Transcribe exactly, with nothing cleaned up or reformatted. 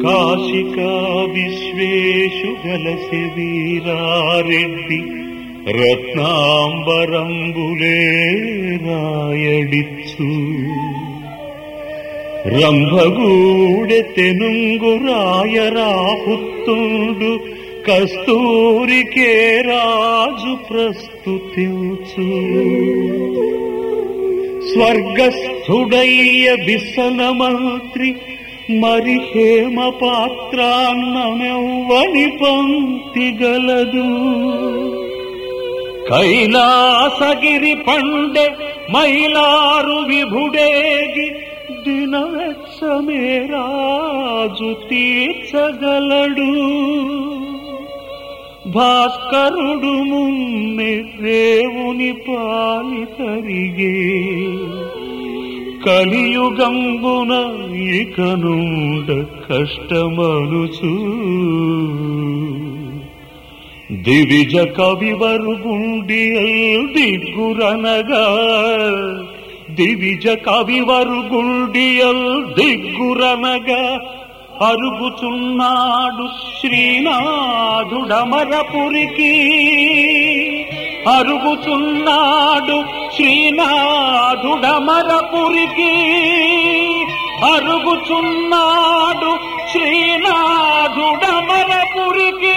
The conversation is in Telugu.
కాశికా విశ్వేశుగలసి వీరారెడ్డి రత్నాంబరంబులే రాయడిచ్చు రంభగూడె తెనుంగు రాయరాపుత్తుండు కస్తూరికే రాజు ప్రస్తుతించు స్వర్గస్థుడయ్య బిసన మంత్రి మరి హేమ పాత్రాన్నమెవ్వని పంక్తిగలదు కైలాసగిరి పండె మైలారు విభుడేగి దినవెచ్చమే రాజు తీర్చగలడు భాస్కరుడు మున్నె రేవుని పాలితరిగే కలియుగంబున ఇకనుండ కష్టమనుచు దివిజ కవివరుగుండియల్ దిగ్గురనగా దివిజ కవివరుగుండియల్ దిగ్గురనగా అరుగుచున్నాడు శ్రీనాథుడమరపురికి అరుగుచున్నాడు శ్రీనాథుడమరపురికి అరుగుచున్నాడు శ్రీనాథుడమరపురికి